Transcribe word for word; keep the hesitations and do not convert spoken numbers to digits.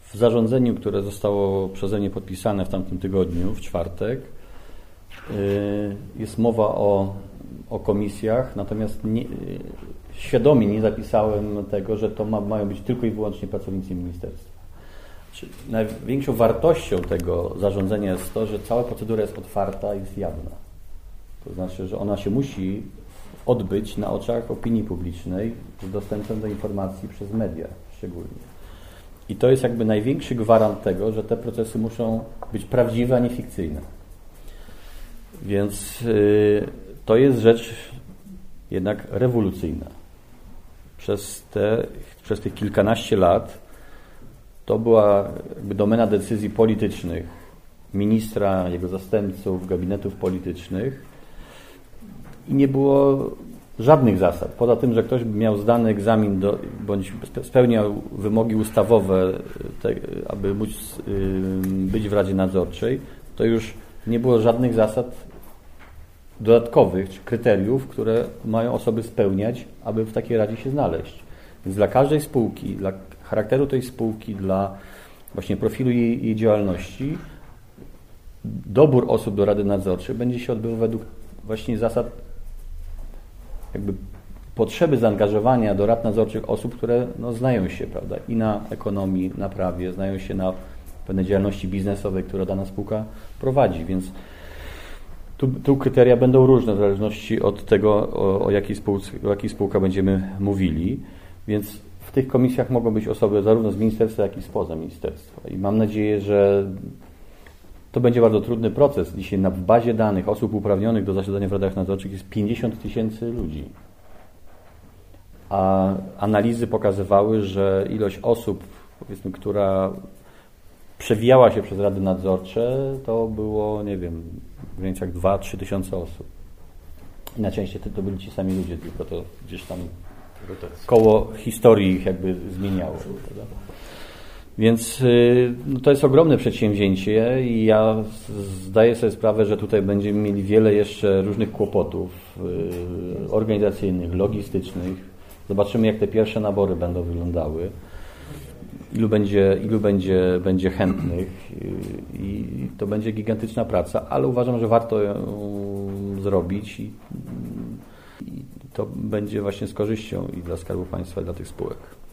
W zarządzeniu, które zostało przeze mnie podpisane w tamtym tygodniu, w czwartek, jest mowa o, o komisjach, natomiast nie, świadomie nie zapisałem tego, że to ma, mają być tylko i wyłącznie pracownicy ministerstwa. Czyli największą wartością tego zarządzenia jest to, że cała procedura jest otwarta i jest jawna. To znaczy, że ona się musi odbyć na oczach opinii publicznej z dostępem do informacji przez media szczególnie. I to jest jakby największy gwarant tego, że te procesy muszą być prawdziwe, a nie fikcyjne. Więc yy, to jest rzecz jednak rewolucyjna. Przez te, przez te kilkanaście lat to była jakby domena decyzji politycznych, ministra, jego zastępców, gabinetów politycznych i nie było żadnych zasad. Poza tym, że ktoś miał zdany egzamin do, bądź spełniał wymogi ustawowe, te, aby móc yy, być w Radzie Nadzorczej, to już nie było żadnych zasad dodatkowych czy kryteriów, które mają osoby spełniać, aby w takiej radzie się znaleźć. Więc dla każdej spółki, dla charakteru tej spółki, dla właśnie profilu jej, jej działalności, dobór osób do Rady Nadzorczej będzie się odbywał według właśnie zasad jakby potrzeby zaangażowania do rad nadzorczych osób, które no, znają się, prawda, i na ekonomii, na prawie, znają się na pewnej działalności biznesowej, która dana spółka prowadzi, więc tu, tu kryteria będą różne w zależności od tego, o, o, jakiej spółce, o jakiej spółka będziemy mówili, więc w tych komisjach mogą być osoby zarówno z ministerstwa, jak i spoza ministerstwa i mam nadzieję, że to będzie bardzo trudny proces. Dzisiaj na bazie danych osób uprawnionych do zasiadania w radach nadzorczych jest pięćdziesiąt tysięcy ludzi. A analizy pokazywały, że ilość osób, powiedzmy, która przewijała się przez rady nadzorcze, to było, nie wiem, w granicach dwa do trzech tysiące osób. I najczęściej to, to byli ci sami ludzie, tylko to gdzieś tam koło historii ich jakby zmieniało. Prawda? Więc no, to jest ogromne przedsięwzięcie i ja zdaję sobie sprawę, że tutaj będziemy mieli wiele jeszcze różnych kłopotów y, organizacyjnych, logistycznych. Zobaczymy, jak te pierwsze nabory będą wyglądały, ilu będzie, ilu będzie, będzie chętnych y, i to będzie gigantyczna praca, ale uważam, że warto ją zrobić i, i to będzie właśnie z korzyścią i dla Skarbu Państwa, i dla tych spółek.